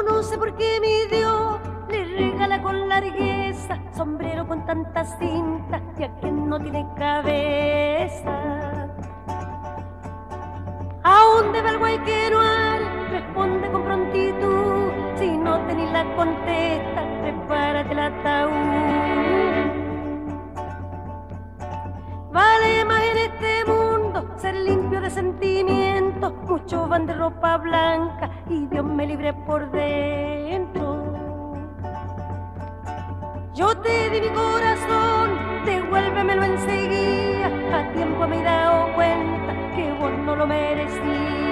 no sé por qué mi Dios le regala con largueza sombrero con tantas cintas y a quien no tiene cabeza. ¿A dónde va el guay que no hará? Responde con prontitud. Si no tenés la contesta, prepárate el ataúd. Vale más en este mundo ser limpio de sentimientos. Muchos van de ropa blanca y Dios me libre por dentro. Yo te di mi corazón, devuélvemelo enseguida. A tiempo me he dado cuenta que vos no lo merecías.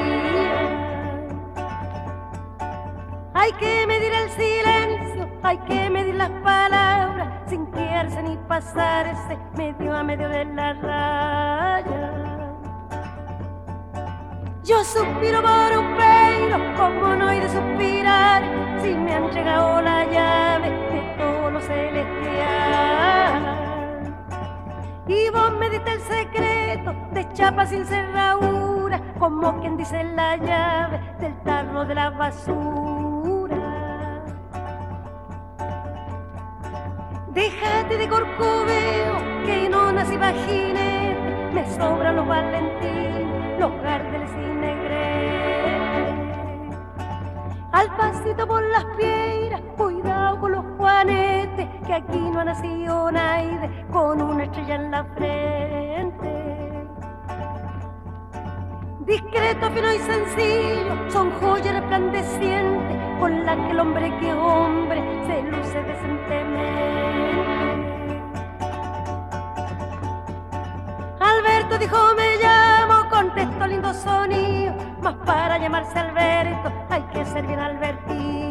Hay que medir el silencio, hay que medir las palabras, sin quedarse ni pasarse medio a medio de la raya. Yo suspiro por un peiro, como no he de suspirar, si me han llegado la llave de todo lo celestial. Y vos me diste el secreto de chapa sin cerradura, como quien dice la llave del tarro de la basura. Déjate de corcoveo, que no nací vagine, me sobran los valentines, los gardeles y negretes. Al pasito por las piedras, cuidado con los juanetes, que aquí no ha nacido nadie con una estrella en la frente. Discreto, fino y sencillo, son joyas resplandecientes, con las que el hombre que es hombre se luce decentemente. Alberto dijo me llamo, contestó lindo sonido, mas para llamarse Alberto hay que ser bien Albertino.